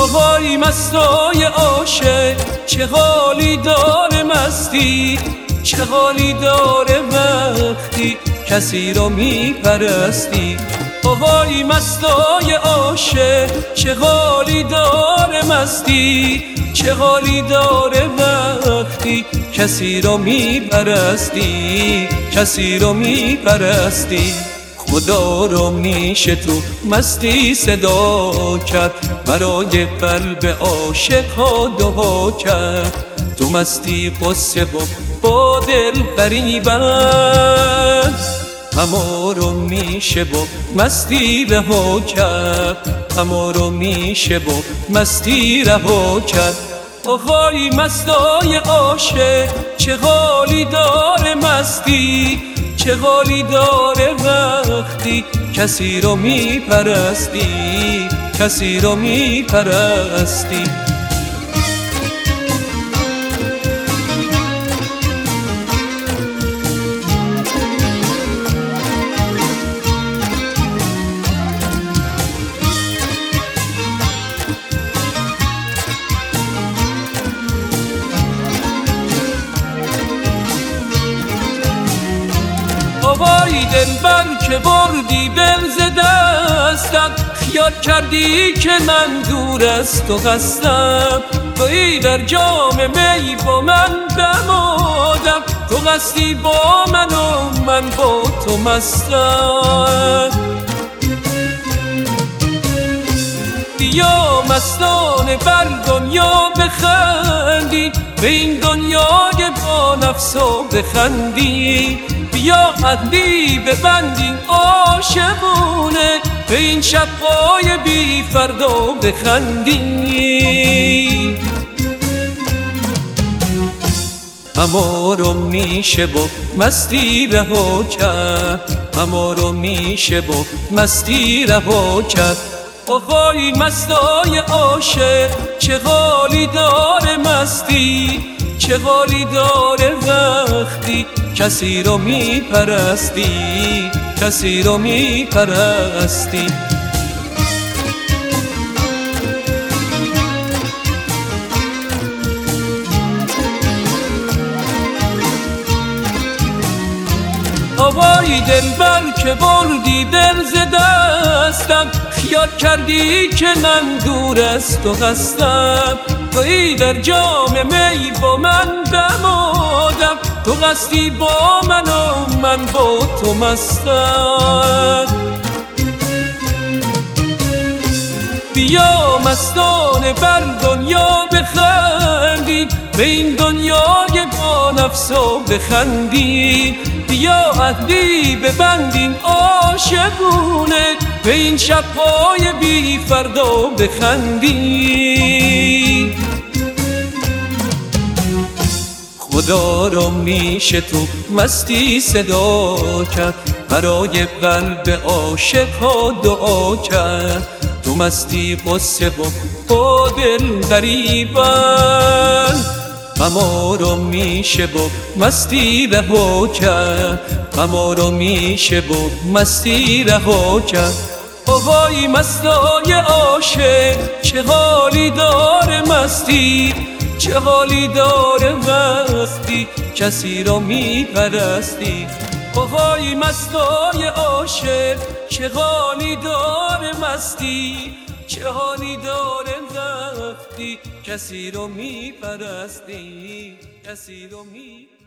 آهای مستای عاشق چه حالی داره مستی، چه حالی داره وقتی کسی رو میپرستی. آهای مستای عاشق چه حالی داره مستی، چه حالی داره وقتی کسی رو میپرستی، کسی رو میپرستی. خدا رو میشه تو مستی صدا کرد، برای قلب عاشق ها دعا کرد. تو مستی قصه و با دل غریبت، همه رو میشه با مستی رها کرد، همه رو میشه با مستی رها کرد. آهای مستای عاشق چه حالی داره مستی، چه حالی داره وقتی کسی رو میپرستی، کسی رو میپرستی. آهای دلبر که بردی دل ز دستم، خیال کردی که من دور از تو هستم. تویی در جام می با من دمادم، تو هستی با من و من با تو مستم. بیا مستانه بر دنیا بخندی، به این دنیای با نفس و بخندی. بیا عهدی ببندیم عاشقونه، به این شب‌های بی فردا بخندیم. همه رو میشه با مستی رها کرد، همه رو میشه با مستی رها کرد. آهای مستای عاشق چه حالی داره مستی، چه حالی داره وقتی کسی رو میپرستی، کسی رو میپرستی. آهای دلبر که بردی دل ز دستم، خیال کردی که من دور از تو هستم. تویی در جام می با من دمادم، تو هستی با من و من با تو مستم. بیا مستانه بر دنیا بخندی، به این دنیای با نفس و بخندی. بیا عهدی ببندیم عاشقونه، به این شب‌های بی فردا بخندی. خدا رو میشه تو مستی صدا کرد، برای قلب عاشق ها دعا کرد. تو مستی قصه و با دل غریبت، همه رو میشه با مستی رها کرد، همه رو میشه با مستی رها کرد. آهای مستای عاشق چه حالی داره مستی، چه حالی داره وقتی کسی رو میپرستی. آهای مستای عاشق چه حالی داره مستی، چه حالی داره وقتی کسی رو میپرستی، کسی رو میپرستی.